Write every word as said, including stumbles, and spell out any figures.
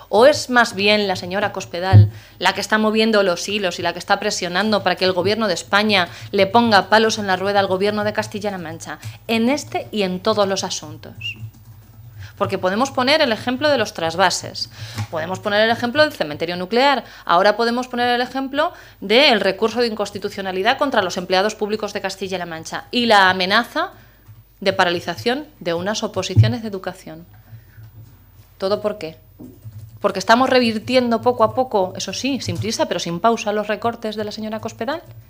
¿O es más bien la señora Cospedal la que está moviendo los hilos y la que está presionando para que el Gobierno de España le ponga palos en la rueda al Gobierno de Castilla-La Mancha? En este y en todos los asuntos. Porque podemos poner el ejemplo de los trasvases, podemos poner el ejemplo del cementerio nuclear, ahora podemos poner el ejemplo del recurso de inconstitucionalidad contra los empleados públicos de Castilla-La Mancha y la amenaza de paralización de unas oposiciones de educación. ¿Todo por qué? Porque estamos revirtiendo poco a poco, eso sí, sin prisa, pero sin pausa, los recortes de la señora Cospedal.